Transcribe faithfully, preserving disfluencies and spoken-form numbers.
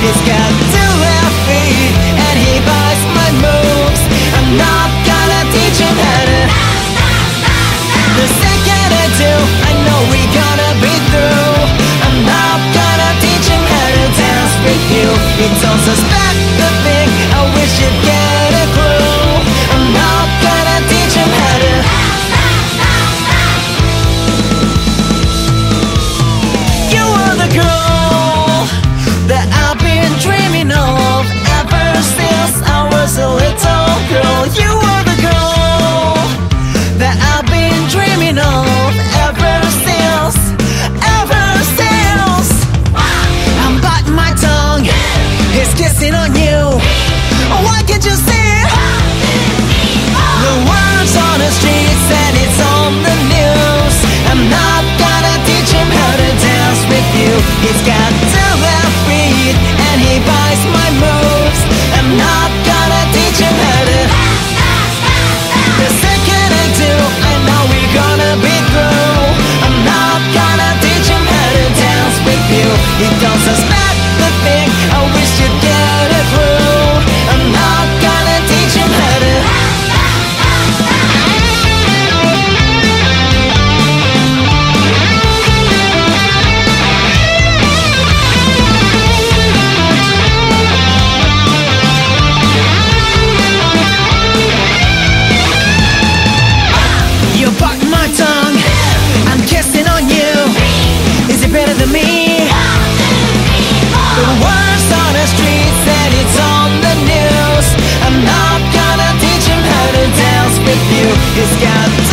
He's got two left feet and he buys my moves. I'm not gonna teach him how to. The second I do, I know we're gonna be through. I'm not gonna teach him how to dance with you. He don't suspect the thing, I wish you'd get a clue. I'm not gonna teach him how to. You are the girl that I've been dreaming of ever since I was a little girl. You are the girl that I've been dreaming of ever since, ever since. I'm biting my tongue, it's kissing on you. Why can't you see? The words on the streets and it's on the news. I'm not gonna teach him how to dance with you. He's got two left feet and he buys my moves. I'm not gonna teach him how to. The second I do, I know we're gonna be through. I'm not gonna teach him how to dance with you. He don't suspect the thing, I wish you'd get it through. I'm not gonna teach him how to. You bite my tongue, I'm kissing on you. Is it better than me? The words on the streets and it's on the news. I'm not gonna teach him how to dance with you. He's got